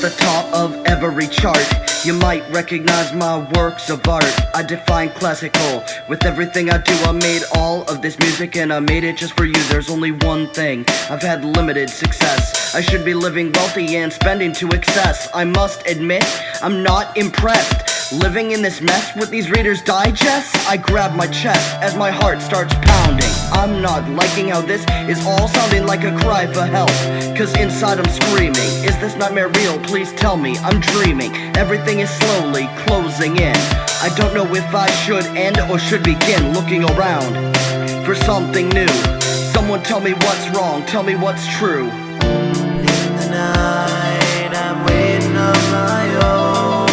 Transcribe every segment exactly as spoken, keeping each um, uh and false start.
the top of every chart. You might recognize my works of art. I define classical with everything I do. I made all of this music and I made it just for you. There's only one thing, I've had limited success. I should be living wealthy and spending to excess. I must admit, I'm not impressed. Living in this mess with these Reader's Digests. I grab my chest as my heart starts pounding. I'm not liking how this is all sounding like a cry for help, cause inside I'm screaming, is this nightmare real? Please tell me I'm dreaming. Everything is slowly closing in. I don't know if I should end or should begin looking around for something new. Someone tell me what's wrong, tell me what's true. In the night I'm waiting on my own.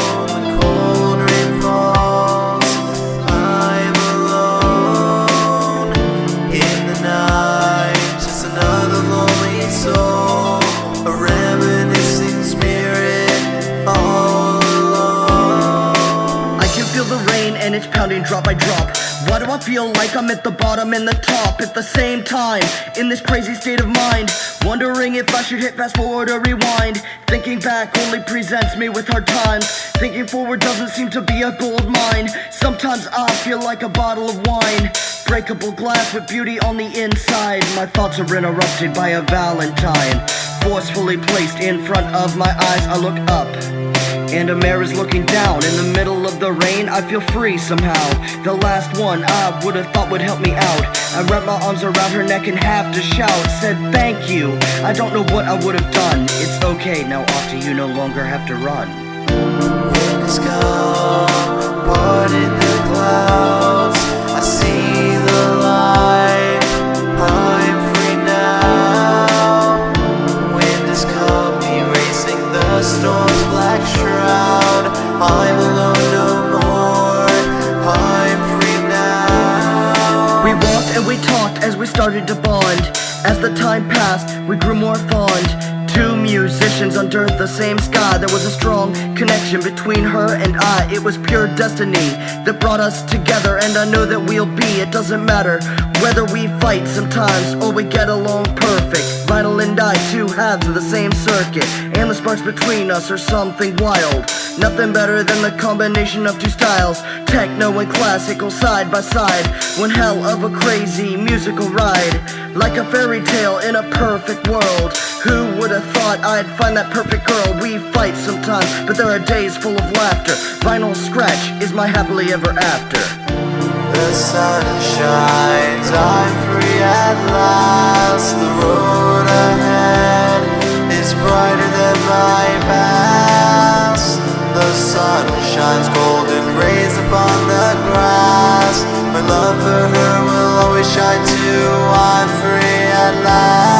And it's pounding drop by drop. Why do I feel like I'm at the bottom and the top at the same time? In this crazy state of mind, wondering if I should hit fast forward or rewind. Thinking back only presents me with hard times. Thinking forward doesn't seem to be a gold mine. Sometimes I feel like a bottle of wine, breakable glass with beauty on the inside. My thoughts are interrupted by a valentine, forcefully placed in front of my eyes. I look up and a mare is looking down. In the middle of the rain, I feel free somehow. The last one I would have thought would help me out. I wrapped my arms around her neck and have to shout. Said thank you, I don't know what I would have done. It's okay, now off to you, no longer have to run. When the sky parted the clouds, I see the light, I'm free now. Wind has caught me racing the storm's black shroud. I'm alone no more, I'm free now. We walked and we talked as we started to bond. As the time passed, we grew more fond. Two musicians under the same sky. There was a strong connection between her and I. It was pure destiny that brought us together, and I know that we'll be. It doesn't matter whether we fight sometimes or we get along perfect. Vinyl and I, two halves of the same circuit, and the sparks between us are something wild. Nothing better than the combination of two styles, techno and classical side by side. One hell of a crazy musical ride, like a fairy tale in a perfect world. Who would have thought I'd find that perfect girl? We fight sometimes, but there are days full of laughter. Vinyl scratch is my happily ever after. The sun shines, I'm free at last. The road ahead is brighter than my past. The sun shines golden rays upon the grass. My love for her will always shine too. I'm free at last.